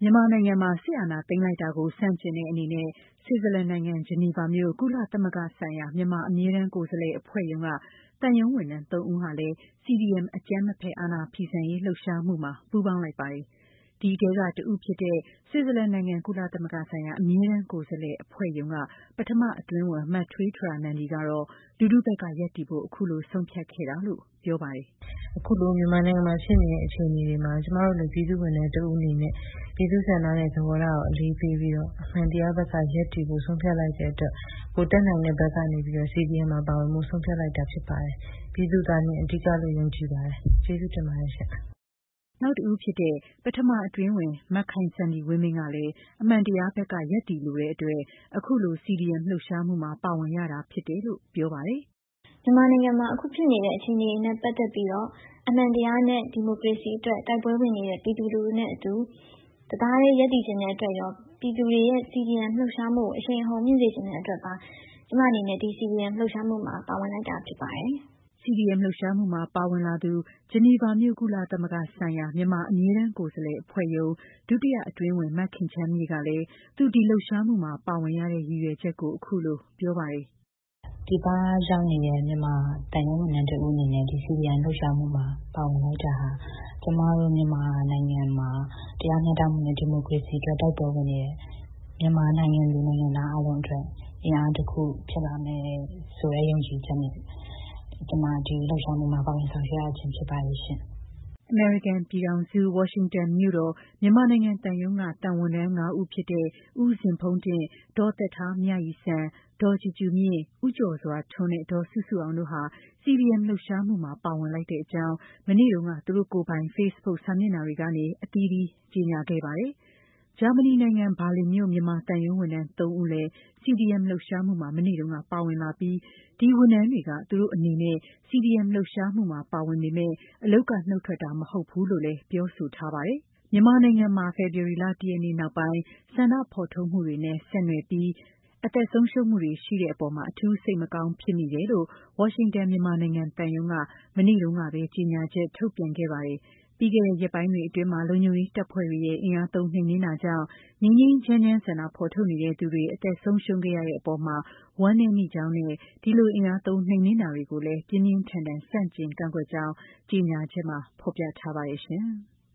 မြန်မာနိုင်ငံမှာစစ်အာဏာသိမ်းလိုက်တာကိုဆန့်ကျင်တဲ့အနေနဲ့ဆွစ်ဇာလန်နိုင်ငံဂျနီဗာမြို့ကုလသမဂ္ဂဆိုင်ရာမြန်မာအမြဲတမ်းကိုယ်စားလှယ်အဖွဲ့ရုံးကသံရုံးဝန်ထမ်း3ဦးဟာလည်း CDM အကြမ်းမဖက်အာဏာဖီဆန်ရေးလှုပ်ရှားမှုမှာပူးပေါင်းလိုက်ပါတယ်။ဒီထဲကတဦးဖြစ်တဲ့ဆွစ်ဇာလန်နိုင်ငံကုလသမဂ္ဂဆိုင်ရာအမြဲတမ်းကိုယ်စားလှယ်အဖွဲ့ရုံးကပထမအတွင်းဝန်မထွေးထရာနန္ဒီကတော့လူထုဘက်ကရပ်တည်ဖို့အခုလိုဆုံးဖြတ်ခဲ့တာလို့ပြောပါတယ်။အခုလိုမြန်မာနိုင်ငံမှာဖြစ်နေတဲ့အခြေအနေတွေမှာကျမတို့လည်းပြည်သူ့ဝန်ထမ်းတဦးအနေနဲ့ပြည်သူ့ဆန္ဒနဲ့သဘောထားကိုအလေးပေးပြီးတော့အမှန်တရားဘက်ကရပ်တည်ဖို့ဆုံးဖြတ်လိုက်တဲ့အတွက်ကိုတက်နိုင်တဲ့ဘက်ကနေပြီးတော့ CDM မှာပါဝင်မှုဆုံးဖြတ်လိုက်တာဖြစ်ပါတယ်။ပြည်သူသားနဲ့အဓိကလို့ယုံကြည်ပါတယ်။ကျေးဇူးတင်ပါတယ်ရှင်။နောက်တဦးဖြစ်တဲ့ပထမအတွင်းဝန်မခိုင်စန္ဒီဝင်းမင်းကလည်းအမှန်တရားဘက်ကရပ်တည်လိုတဲ့အတွက်အခုလို CDM လှုပ်ရှားမှုမှာပါဝင်ရတာဖြစ်တယ်လို့ပြောပါတယ်။မြန်မာနိုင်ငံမှာအခုဖြစ်နေတဲ့အခြေအနေနဲ့ပတ်သက်ပြီးတော့အမှန်တရားနဲ့ဒီမိုကရေစီအတွက်တိုက်ပွဲဝင်နေတဲ့ပြည်သူလူထုနဲ့အတူတသားတည်းရပ်တည်ခြင်းတဲ့အတွက်ရောပြည်သူတွေရဲ့ CDM လှုပ်ရှားမှုကိုအရှိန်အဟုန်မြင့်စေခြင်းတဲ့အတွက်ပါကျမအနေနဲ့ဒီ CDM လှုပ်ရှားမှုမှာပါဝင်လိုက်တာဖြစ်ပါတယ်။ CDM လှုပ်ရှားမှုမှာပါဝင်လာသူဂျနီဗာမြို့ကုလသမဂ္ဂဆိုင်ရာမြန်မာအမြဲတမ်းကိုယ်စားလှယ်အဖွဲ့ရုံးဒုတိယအတွင်းဝန်မခင်ချမ်းမြေကလည်းသူဒီလှုပ်ရှားမှုမှာပါဝင်ရတဲ့ရည်ရွယ်ချက်ကိုအခုလိုပြောပါတယ်။ဒီပါရောက်နေတဲ့မြန်မာတန်ရုံးဝန်ထမ်းတဦးအနေနဲ့ဒီ CDM လှုပ်ရှားမှုမှာပါဝင်လိုက်တာဟာကျမတို့မြန်မာနိုင်ငံမှာတရားမျှတမှုနဲ့ဒီမိုကရေစီအတွက်တိုက်ပွဲဝင်နေတဲ့မြန်မာနိုင်ငံသူနိုင်ငံသားအားလုံးအတွက်အင်အားတစ်ခုဖြစ်လာမယ်ဆိုတဲ့ယုံကြည်ချက်နဲ့ကျမဒီလှုပ်ရှားမှုမှာပါဝင်ဆောင်ရွက်ရခြင်းဖြစ်ပါရဲ့ရှင်။အမေရိကန်ပြည်ထောင်စုဝါရှင်တန်မြို့တော်မြန်မာနိုင်ငံသံရုံးကတာဝန်ထမ်း5ဦးဖြစ်တဲ့ဦးဇင်ဖုံးတင့်ဒေါ်သက်ထားမြရီစံဒေါ်ကြည်ကြူမြင့်ဦးကျော်စွာထွန်းနဲ့ဒေါ်စုစုအောင်တို့ဟာ CDM လှုပ်ရှားမှုမှာပါဝင်လိုက်တဲ့အကြောင်းမနေ့တုန်းကသူတို့ကိုယ်ပိုင် Facebook စာမျက်နှာတွေကနေအသီးသီးကြေညာခဲ့ပါတယ်။ဂျာမနီနိုင်ငံဘာလင်မြို့မြန်မာသံရုံးဝန်ထမ်း3ဦးလည်း CDM လှုပ်ရှားမှုမှာမနေ့တုန်းကပါဝင်လာပြီးဒီဝန်ထမ်းတွေကသူတို့အနေနဲ့ CDM လှုပ်ရှားမှုမှာပါဝင်ပေမဲ့အလုပ်ကနှုတ်ထွက်တာမဟုတ်ဘူးလို့လည်းပြောဆိုထားပါတယ်။မြန်မာနိုင်ငံမှာဖေဖော်ဝါရီလ1ရက်နေ့နောက်ပိုင်းဆန္ဒဖော်ထုတ်မှုတွေနဲ့ဆက်နွယ်ပြီးအသက်ဆုံးရှုံးမှုတွေရှိတဲ့အပေါ်အထူးစိတ်မကောင်းဖြစ်မိတယ်လို့ဝါရှင်တန်မြန်မာနိုင်ငံသံရုံးကမနေ့တုန်းကပဲကြေညာချက်ထုတ်ပြန်ခဲ့ပါတယ်။ပြီးခဲ့တဲ့ရက်ပိုင်းတွေအတွင်းလုံခြုံရေးတပ်ဖွဲ့တွေရဲ့အင်အားသုံးနှိမ်နင်းတာကြောင့်ငြိမ်းငြိမ်းချမ်းချမ်းဆန္ဒဖော်ထုတ်နေတဲ့သူတွေအသက်ဆုံးရှုံးခဲ့ရတဲ့အပေါ်ဝမ်းနည်းမိကြောင်းနဲ့ဒီလိုအင်အားသုံးနှိမ်နင်းတာတွေကိုလည်းပြင်းပြင်းထန်ထန်ဆန့်ကျင်ကန့်ကွက်ကြောင်းကြေညာချက်မှာဖော်ပြထားပါတယ်ရှင်။